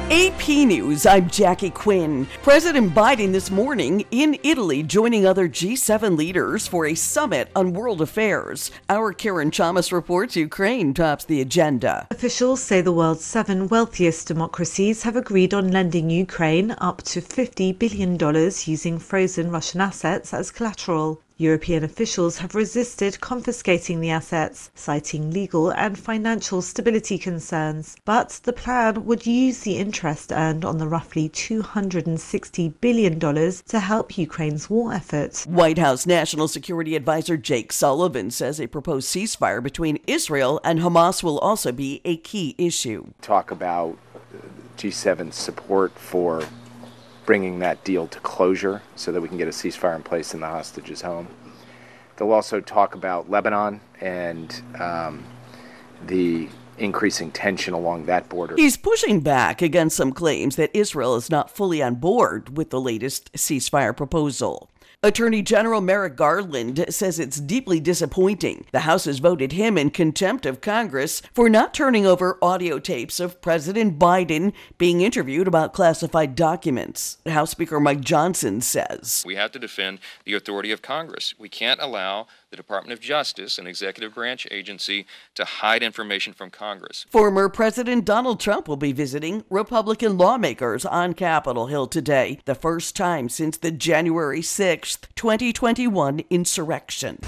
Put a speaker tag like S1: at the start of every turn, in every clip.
S1: AP News, I'm Jackie Quinn. President Biden this morning in Italy joining other G7 leaders for a summit on world affairs. Our Karen Chamas reports Ukraine tops the agenda.
S2: Officials say the world's 7 wealthiest democracies have agreed on lending Ukraine up to $50 billion using frozen Russian assets as collateral. European officials have resisted confiscating the assets, citing legal and financial stability concerns. But the plan would use the interest earned on the roughly $260 billion to help Ukraine's war effort.
S1: White House National Security Advisor Jake Sullivan says a proposed ceasefire between Israel and Hamas will also be a key issue.
S3: Talk about G7's support for bringing that deal to closure so that we can get a ceasefire in place and the hostages home. They'll also talk about Lebanon and the increasing tension along that border.
S1: He's pushing back against some claims that Israel is not fully on board with the latest ceasefire proposal. Attorney General Merrick Garland says it's deeply disappointing the House has voted him in contempt of Congress for not turning over audio tapes of President Biden being interviewed about classified documents. House Speaker Mike Johnson says,
S4: "We have to defend the authority of Congress. We can't allow the Department of Justice, an executive branch agency, to hide information from Congress."
S1: Former President Donald Trump will be visiting Republican lawmakers on Capitol Hill today, the first time since the January 6th, 2021 insurrection.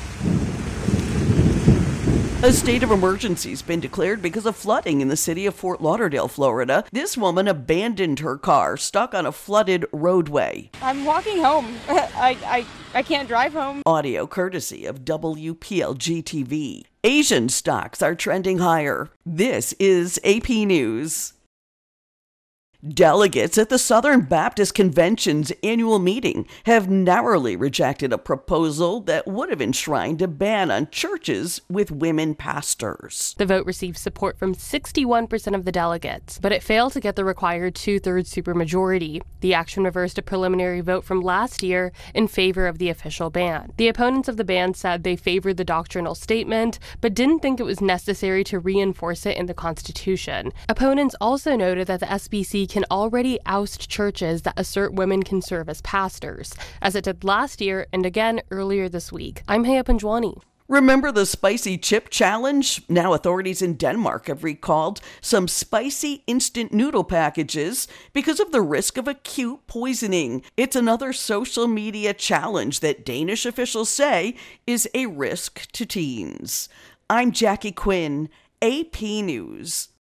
S1: A state of emergency has been declared because of flooding in the city of Fort Lauderdale, Florida. This woman abandoned her car stuck on a flooded roadway.
S5: I'm walking home. I can't drive home.
S1: Audio courtesy of WPLG TV. Asian stocks are trending higher. This is AP News. Delegates at the Southern Baptist Convention's annual meeting have narrowly rejected a proposal that would have enshrined a ban on churches with women pastors.
S6: The vote received support from 61% of the delegates, but it failed to get the required two-thirds supermajority. The action reversed a preliminary vote from last year in favor of the official ban. The opponents of the ban said they favored the doctrinal statement, but didn't think it was necessary to reinforce it in the Constitution. Opponents also noted that the SBC can already oust churches that assert women can serve as pastors, as it did last year and again earlier this week. I'm Haya Panjwani.
S1: Remember the spicy chip challenge? Now authorities in Denmark have recalled some spicy instant noodle packages because of the risk of acute poisoning. It's another social media challenge that Danish officials say is a risk to teens. I'm Jackie Quinn, AP News.